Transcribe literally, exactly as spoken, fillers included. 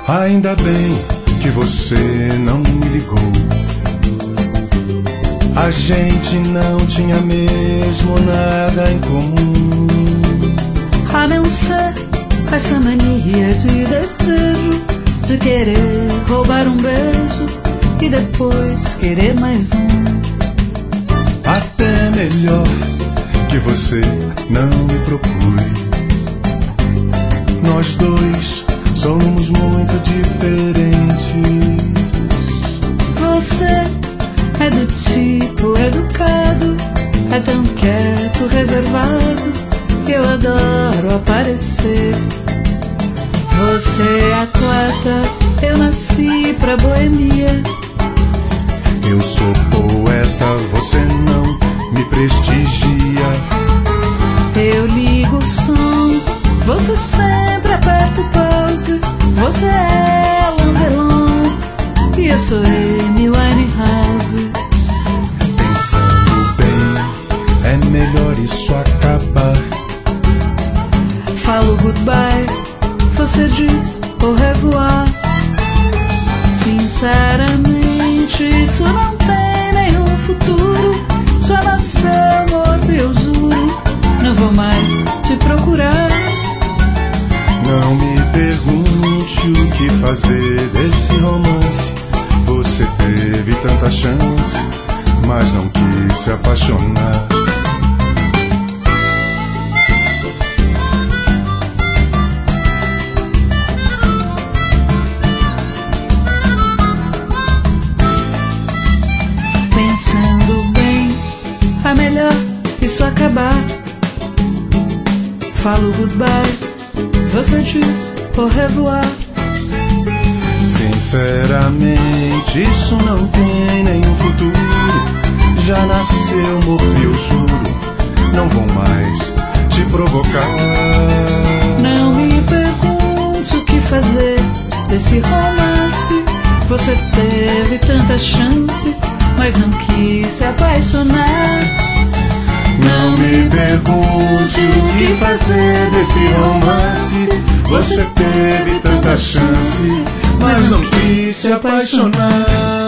Ainda bem que você não me ligou. A gente não tinha mesmo nada em comum, a não ser essa mania de desejo, de querer roubar um beijo e depois querer mais um. Até melhor que você não me procure. Nós dois somos muito diferentes. Você é do tipo educado, é tão quieto, reservado, que eu adoro aparecer. Você é atleta, eu nasci pra boemia. Eu sou poeta, você não me prestigia. Eu ligo o som, você sempre aperta o pause. Você é Alain Delon e eu sou Amy Winehouse. Pensando bem, é melhor isso acabar. Falo goodbye, você diz au revoir. Sinceramente, isso não tem nenhum futuro. Já nasceu morto, eu juro. Não vou mais te procurar. Não me pergunte o que fazer desse romance. Você teve tanta chance, mas não quis se apaixonar. Pensando bem, é melhor isso acabar. Falo goodbye, você diz au revoir. Sinceramente, isso não tem nenhum futuro. Já nasceu morto e eu juro, não vou mais te provocar. Não me pergunte o que fazer desse romance. Você teve tanta chance, mas não quis se apaixonar. Não me pergunte o que fazer desse romance. Você teve tanta chance, mas não quis se apaixonar.